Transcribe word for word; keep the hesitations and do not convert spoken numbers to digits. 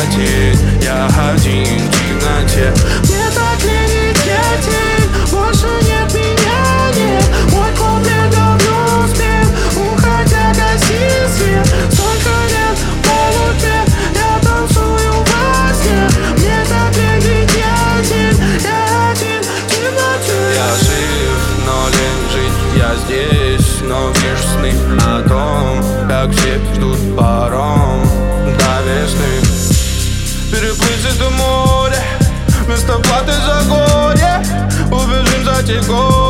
тень, я один в темноте. Мне так лень, я тень, больше нет меня, нет. Мой куплет давно спел, уходя гаси свет. Столько лет в полутьме, я танцую во сне. Мне так лень, я тень, я один в темноте. Я жив, но лень жить, я здесь, но вижу сны о том, как все ждут паром до весны. Переплыть это море, вместо платы за горе, убежим за те годы.